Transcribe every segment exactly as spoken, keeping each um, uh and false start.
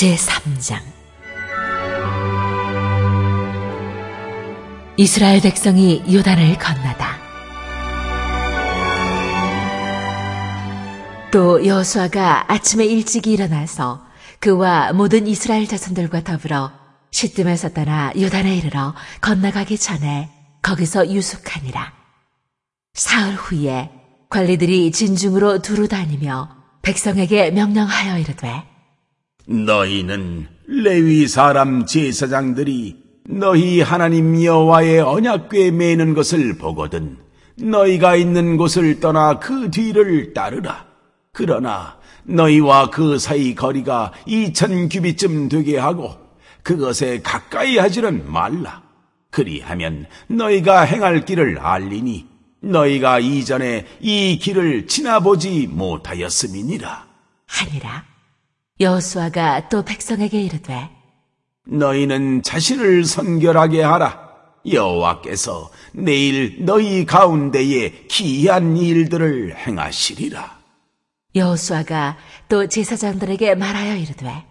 제삼 장. 이스라엘 백성이 요단을 건너다. 또 여호수아가 아침에 일찍 일어나서 그와 모든 이스라엘 자손들과 더불어 시뜸에서 떠나 요단에 이르러 건너가기 전에 거기서 유숙하니라. 사흘 후에 관리들이 진중으로 두루 다니며 백성에게 명령하여 이르되, 너희는 레위 사람 제사장들이 너희 하나님 여호와의 언약궤에 매는 것을 보거든 너희가 있는 곳을 떠나 그 뒤를 따르라. 그러나 너희와 그 사이 거리가 이천 규빗쯤 되게 하고 그것에 가까이 하지는 말라. 그리하면 너희가 행할 길을 알리니 너희가 이전에 이 길을 지나보지 못하였음이니라 하니라. 여호수아가 또 백성에게 이르되, 너희는 자신을 선결하게 하라. 여호와께서 내일 너희 가운데에 기이한 일들을 행하시리라. 여호수아가 또 제사장들에게 말하여 이르되,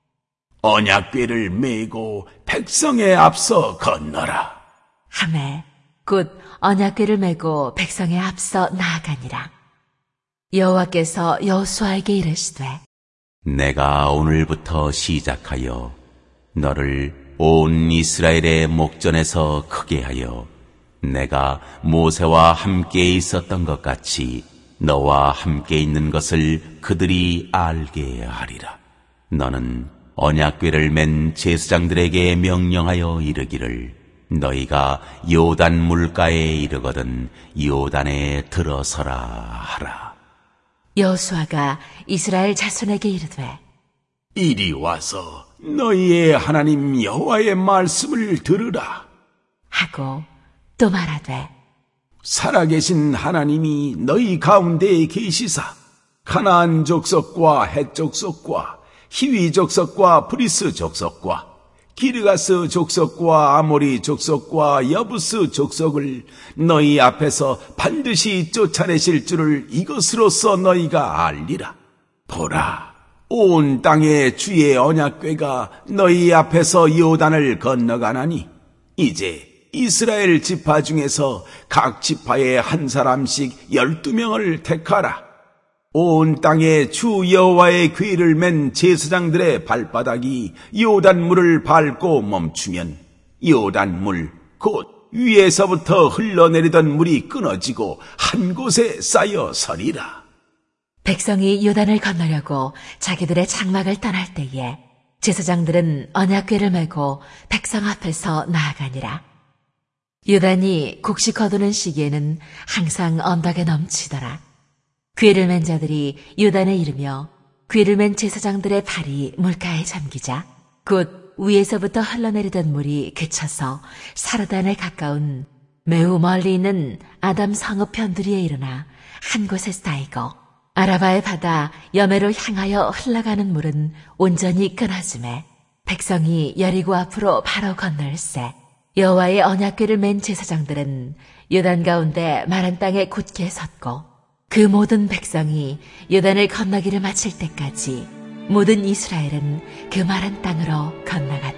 언약궤를 메고 백성에 앞서 건너라 하매 곧 언약궤를 메고 백성에 앞서 나아가니라. 여호와께서 여호수아에게 이르시되, 내가 오늘부터 시작하여 너를 온 이스라엘의 목전에서 크게 하여 내가 모세와 함께 있었던 것 같이 너와 함께 있는 것을 그들이 알게 하리라. 너는 언약궤를 맨 제사장들에게 명령하여 이르기를, 너희가 요단 물가에 이르거든 요단에 들어서라 하라. 여호수아가 이스라엘 자손에게 이르되, 이리 와서 너희의 하나님 여호와의 말씀을 들으라 하고 또 말하되, 살아계신 하나님이 너희 가운데에 계시사 가나안 족속과 헷 족속과 히위 족속과 브리스 족속과 기르가스 족속과 아모리 족속과 여부스 족속을 너희 앞에서 반드시 쫓아내실 줄을 이것으로써 너희가 알리라. 보라, 온 땅에 주의 언약궤가 너희 앞에서 요단을 건너가나니 이제 이스라엘 지파 중에서 각 지파에 한 사람씩 열두 명을 택하라. 온 땅에 주 여호와의 궤를 맨 제사장들의 발바닥이 요단물을 밟고 멈추면 요단물 곧 위에서부터 흘러내리던 물이 끊어지고 한 곳에 쌓여 서리라. 백성이 요단을 건너려고 자기들의 장막을 떠날 때에 제사장들은 언약궤를 메고 백성 앞에서 나아가니라. 요단이 곡식 거두는 시기에는 항상 언덕에 넘치더라. 궤를 맨 자들이 요단에 이르며 궤를 맨 제사장들의 발이 물가에 잠기자 곧 위에서부터 흘러내리던 물이 그쳐서 사르단에 가까운 매우 멀리 있는 아담 성읍 편두리에 일어나 한 곳에 쌓이고, 아라바의 바다 여매로 향하여 흘러가는 물은 온전히 끊어지매 백성이 여리고 앞으로 바로 건널세. 여호와의 언약궤를 맨 제사장들은 요단 가운데 마른 땅에 굳게 섰고, 그 모든 백성이 요단을 건너기를 마칠 때까지 모든 이스라엘은 그 마른 땅으로 건너갔다.